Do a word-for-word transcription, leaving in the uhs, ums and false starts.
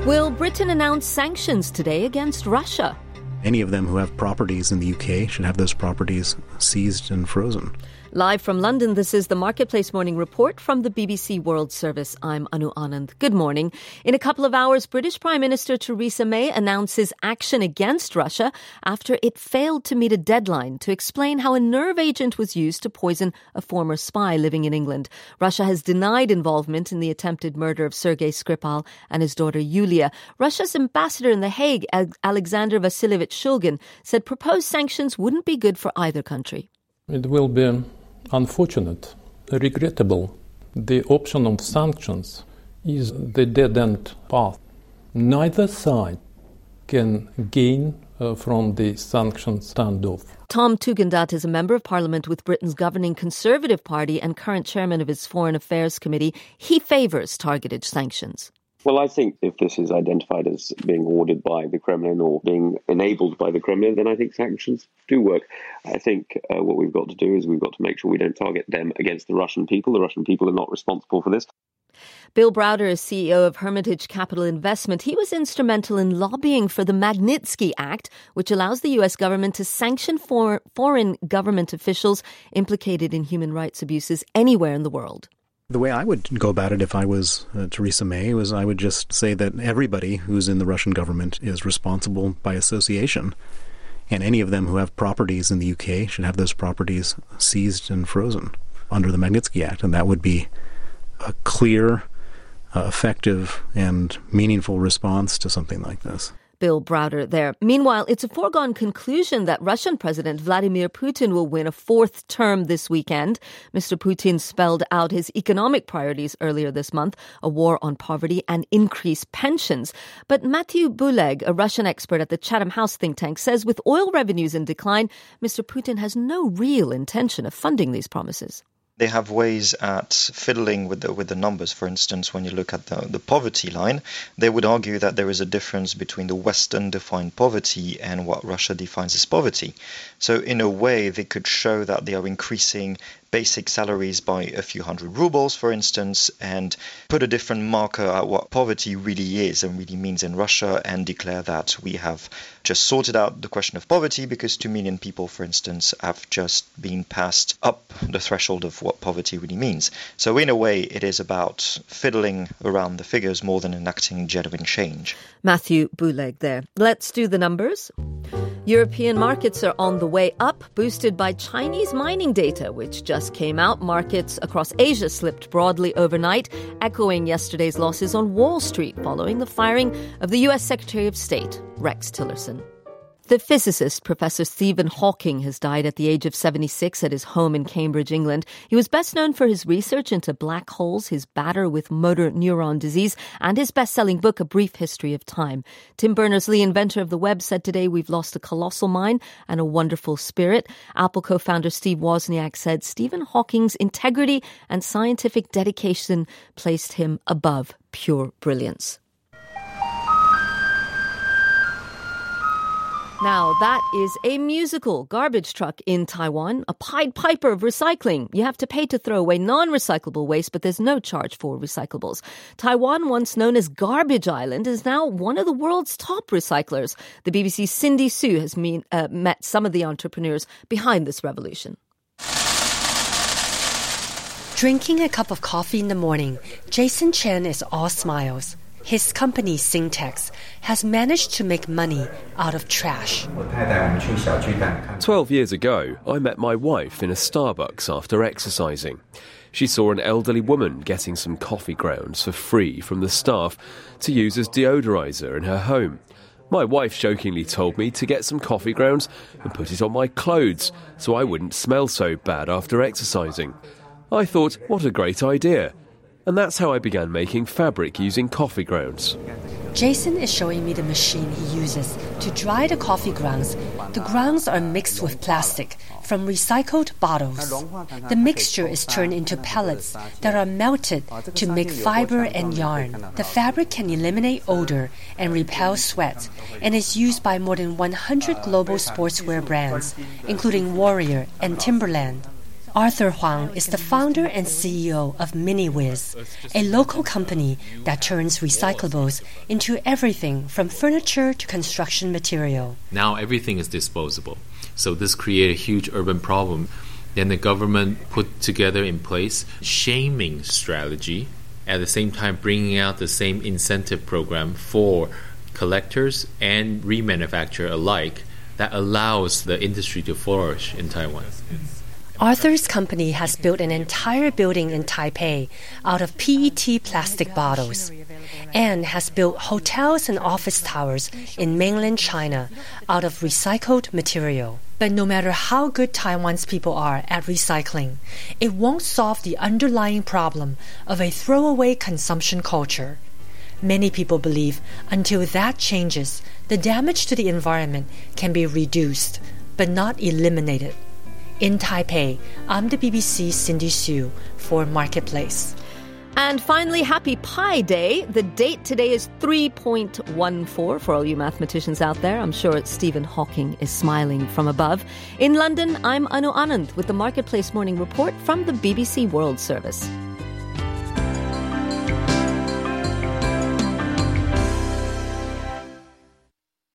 Will Britain announce sanctions today against Russia? Any of them who have properties in the U K should have those properties seized and frozen. Live from London, this is the Marketplace Morning Report from the B B C World Service. I'm Anu Anand. Good morning. In a couple of hours, British Prime Minister Theresa May announces action against Russia after it failed to meet a deadline to explain how a nerve agent was used to poison a former spy living in England. Russia has denied involvement in the attempted murder of Sergei Skripal and his daughter Yulia. Russia's ambassador in The Hague, Alexander Vasilyevich Shulgin, said proposed sanctions wouldn't be good for either country. It will be unfortunate, regrettable. The option of sanctions is the dead-end path. Neither side can gain uh, from the sanctions standoff. Tom Tugendhat is a member of Parliament with Britain's governing Conservative Party and current chairman of its Foreign Affairs Committee. He favours targeted sanctions. Well, I think if this is identified as being ordered by the Kremlin or being enabled by the Kremlin, then I think sanctions do work. I think uh, what we've got to do is we've got to make sure we don't target them against the Russian people. The Russian people are not responsible for this. Bill Browder is C E O of Hermitage Capital Investment. He was instrumental in lobbying for the Magnitsky Act, which allows the U S government to sanction for foreign government officials implicated in human rights abuses anywhere in the world. The way I would go about it if I was uh, Theresa May was I would just say that everybody who's in the Russian government is responsible by association. And any of them who have properties in the U K should have those properties seized and frozen under the Magnitsky Act. And that would be a clear, uh, effective, and meaningful response to something like this. Bill Browder there. Meanwhile, it's a foregone conclusion that Russian President Vladimir Putin will win a fourth term this weekend. Mister Putin spelled out his economic priorities earlier this month, a war on poverty and increased pensions. But Matthew Buleg, a Russian expert at the Chatham House think tank, says with oil revenues in decline, Mister Putin has no real intention of funding these promises. They have ways at fiddling with the with the numbers. For instance, when you look at the, the poverty line, they would argue that there is a difference between the Western defined poverty and what Russia defines as poverty. So in a way, they could show that they are increasing basic salaries by a few hundred rubles, for instance, and put a different marker at what poverty really is and really means in Russia, and declare that we have just sorted out the question of poverty because two million people, for instance, have just been passed up the threshold of what poverty really means. So in a way, it is about fiddling around the figures more than enacting genuine change. Matthew Buleg there. Let's do the numbers. European markets are on the way up, boosted by Chinese mining data, which just came out. Markets across Asia slipped broadly overnight, echoing yesterday's losses on Wall Street following the firing of the U S Secretary of State, Rex Tillerson. The physicist, Professor Stephen Hawking, has died at the age of seventy-six at his home in Cambridge, England. He was best known for his research into black holes, his battle with motor neuron disease, and his best-selling book, A Brief History of Time. Tim Berners-Lee, inventor of the web, said today, "We've lost a colossal mind and a wonderful spirit." Apple co-founder Steve Wozniak said Stephen Hawking's integrity and scientific dedication placed him above pure brilliance. Now, that is a musical garbage truck in Taiwan, a Pied Piper of recycling. You have to pay to throw away non-recyclable waste, but there's no charge for recyclables. Taiwan, once known as Garbage Island, is now one of the world's top recyclers. The B B C's Cindy Su has mean, uh, met some of the entrepreneurs behind this revolution. Drinking a cup of coffee in the morning, Jason Chen is all smiles. His company, Syntex, has managed to make money out of trash. Twelve years ago, I met my wife in a Starbucks after exercising. She saw an elderly woman getting some coffee grounds for free from the staff to use as deodorizer in her home. My wife jokingly told me to get some coffee grounds and put it on my clothes so I wouldn't smell so bad after exercising. I thought, what a great idea. And that's how I began making fabric using coffee grounds. Jason is showing me the machine he uses to dry the coffee grounds. The grounds are mixed with plastic from recycled bottles. The mixture is turned into pellets that are melted to make fiber and yarn. The fabric can eliminate odor and repel sweat, and is used by more than one hundred global sportswear brands, including Warrior and Timberland. Arthur Huang is the founder and C E O of MiniWiz, a local company that turns recyclables into everything from furniture to construction material. Now everything is disposable. So this created a huge urban problem. Then the government put together in place shaming strategy, at the same time bringing out the same incentive program for collectors and remanufacturer alike that allows the industry to flourish in Taiwan. Arthur's company has built an entire building in Taipei out of P E T plastic bottles and has built hotels and office towers in mainland China out of recycled material. But no matter how good Taiwan's people are at recycling, it won't solve the underlying problem of a throwaway consumption culture. Many people believe until that changes, the damage to the environment can be reduced, but not eliminated. In Taipei, I'm the B B C's Cindy Hsu for Marketplace. And finally, happy Pi Day. The date today is three point one four for all you mathematicians out there. I'm sure Stephen Hawking is smiling from above. In London, I'm Anu Anand with the Marketplace Morning Report from the B B C World Service.